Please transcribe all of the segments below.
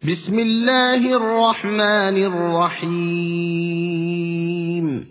بسم الله الرحمن الرحيم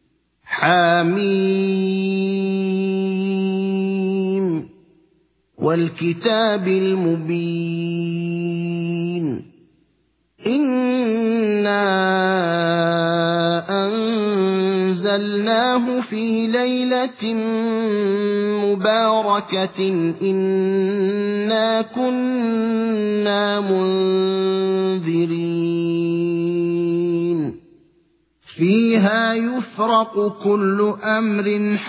حميم والكتاب المبين إنا أنزلناه في ليلة مباركة إنا كنا منذرين فيها يفرق كل أمر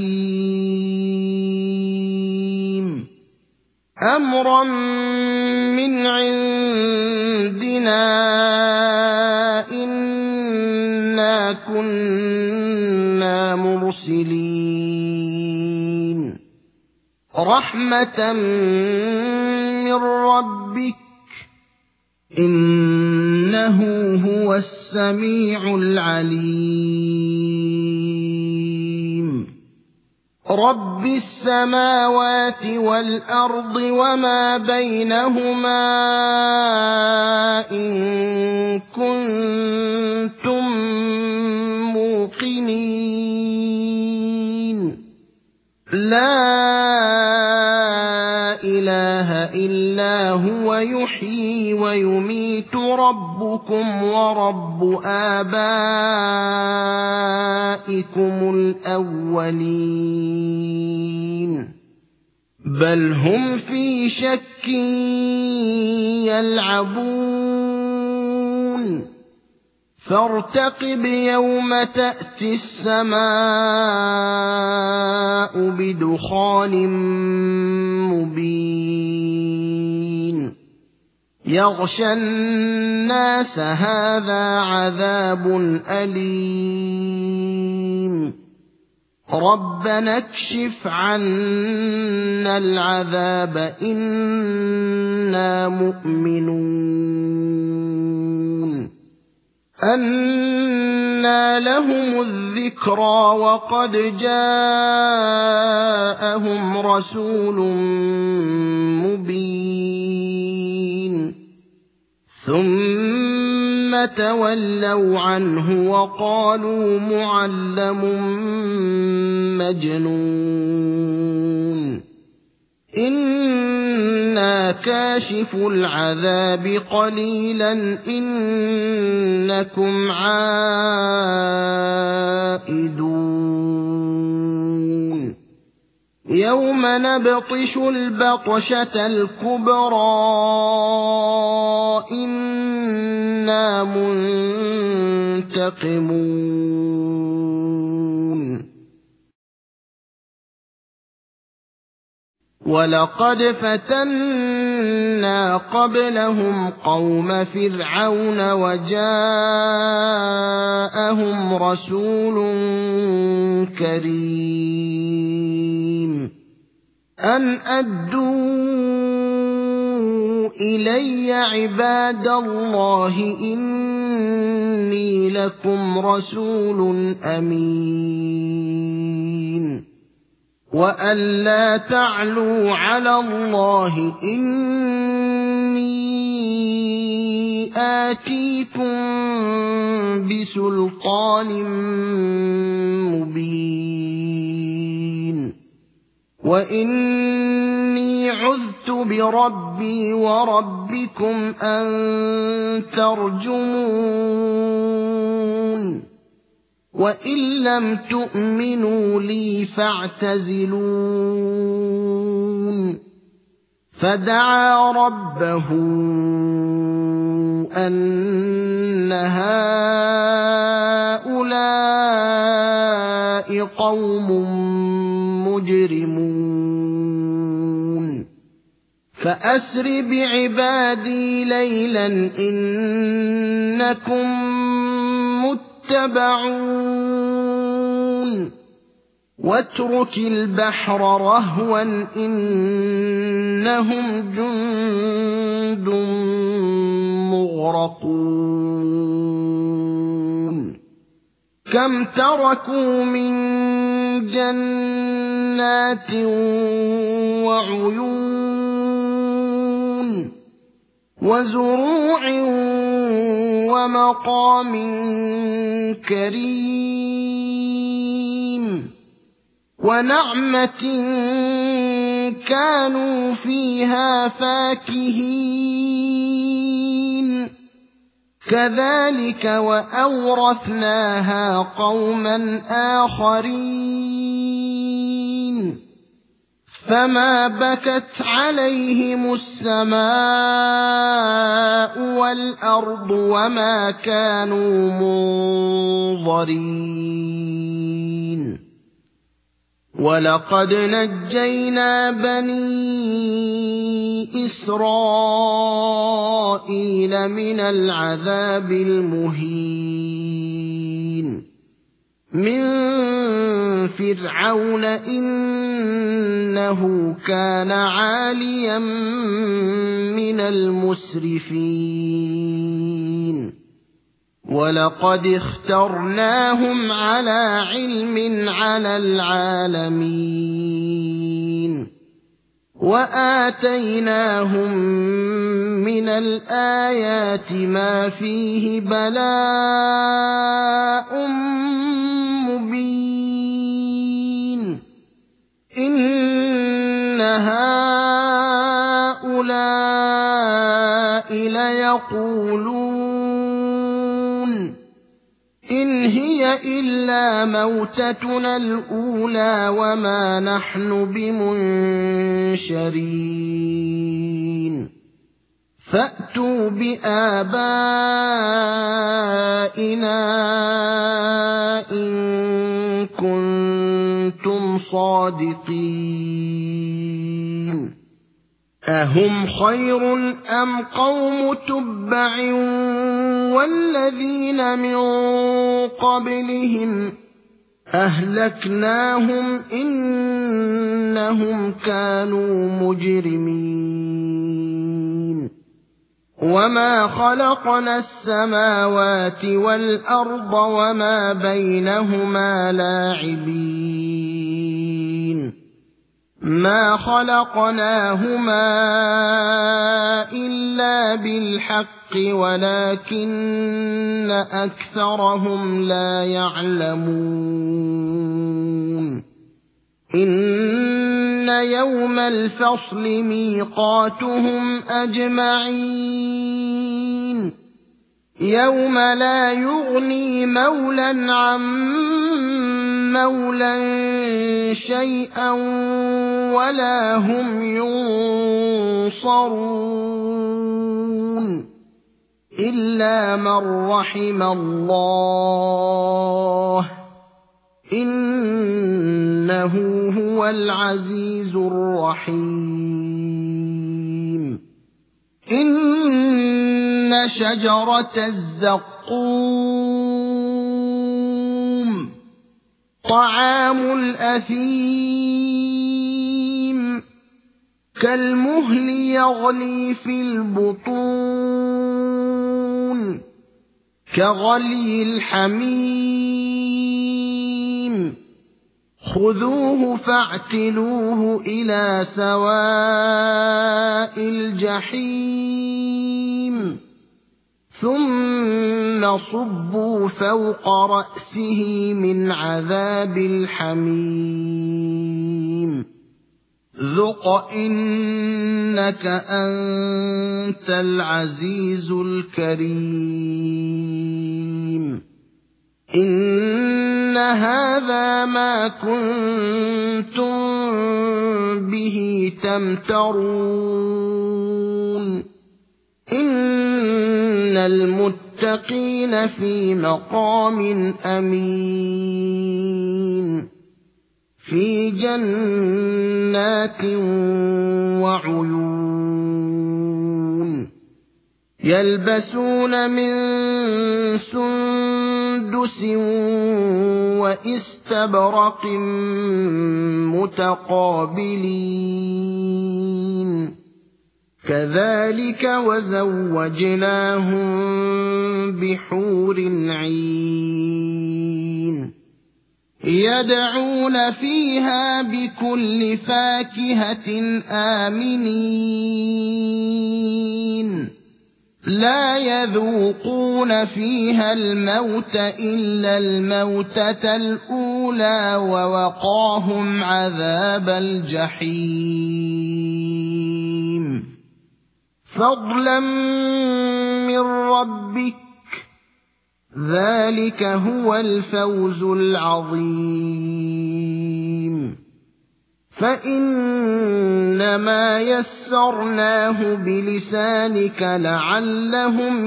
حكيم أمرا من عندنا إنا كنا مرسلين رحمة من ربك إنه هو السميع العليم رب السماوات والأرض وما بينهما إن كنتم موقنين لا إله إلا هو يحيي ويميت ربكم ورب آبائكم الأولين بل هم في شك يلعبون فارتقب يوم تأتي السماء بدخان مبين يغشى الناس هذا عذاب أليم ربنا اكشف عنا العذاب إنا مؤمنون أنى لهم الذكرى وقد جاءهم رسول مبين ثم تولوا عنه وقالوا معلم مجنون إنا كاشف العذاب قليلا إنكم عائدون يوم نبطش البطشة الكبرى إنا منتقمون ولقد فتنا قبلهم قوم فرعون وجاءهم رسول كريم أن أدوا إلي عباد الله إني لكم رسول أمين وأن لا تعلوا على الله إني آتيكم بسلطان مبين وإني عذت بربي وربكم أن ترجمون وإن لم تؤمنوا لي فاعتزلون فدعا ربه أن هؤلاء قوم مجرمون فأسر بعبادي ليلا إنكم متبعون واترك البحر رهوا إنهم جند مغرقون كم تركوا من جنات وعيون وزروع ومقام كريم ونعمة كانوا فيها فاكهين كذلك وأورثناها قوما آخرين فما بكت عليهم السماء والأرض وما كانوا منظرين ولقد نجينا بني إسرائيل من العذاب المهين من فرعون إنه كان عاليا من المسرفين ولقد اخترناهم على علم على العالمين وآتيناهم من الآيات ما فيه بلاء مبين إن هؤلاء ليقولون إن هي إلا موتتنا الأولى وما نحن بمنشرين فأتوا بآبائنا إن كنتم صادقين أهم خير أم قوم تبع والذين من قبلهم أهلكناهم إنهم كانوا مجرمين وما خلقنا السماوات والأرض وما بينهما لاعبين ما خلقناهما إلا بالحق ولكن أكثرهم لا يعلمون إن يوم الفصل ميقاتهم أجمعين يوم لا يغني مولى عن مولى شيئا ولا هم ينصرون إلا من رحم الله إنه هو العزيز الرحيم إن شجرة الزقوم طعام الأثيم كالمهل يغلي في البطون كغلي الحميم خذوه فاعتلوه إلى سواء الجحيم ثم صبوا فوق رأسه من عذاب الحميم ذق إنك أنت العزيز الكريم إن هذا ما كنتم به تمترون إن المتقين في مقام أمين في جنات وعيون يلبسون من سندس واستبرق متقابلين كذلك وزوجناهم بحور عين يدعون فيها بكل فاكهة آمنين لا يذوقون فيها الموت إلا الموتة الأولى ووقاهم عذاب الجحيم فضلا من ربك ذلك هو الفوز العظيم فإنما يسرناه بلسانك لعلهم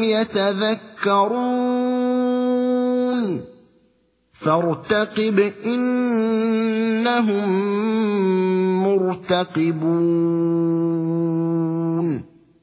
يتذكرون فارتقب إنهم مرتقبون